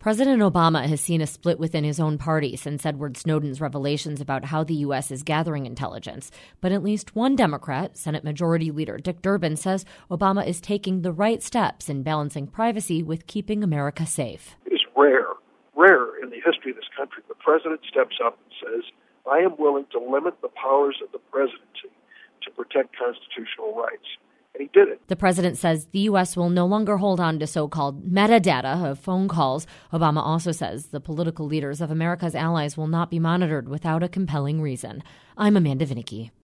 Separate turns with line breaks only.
President Obama has seen a split within his own party since Edward Snowden's revelations about how the U.S. is gathering intelligence. But at least one Democrat, Senate Majority Leader Dick Durbin, says Obama is taking the right steps in balancing privacy with keeping America safe.
It is rare in the history of this country. The president steps up and says, I am willing to limit the powers of the presidency to protect constitutional rights. And he did it.
The president says the U.S. will no longer hold on to so-called metadata of phone calls. Obama also says the political leaders of America's allies will not be monitored without a compelling reason. I'm Amanda Vinicky.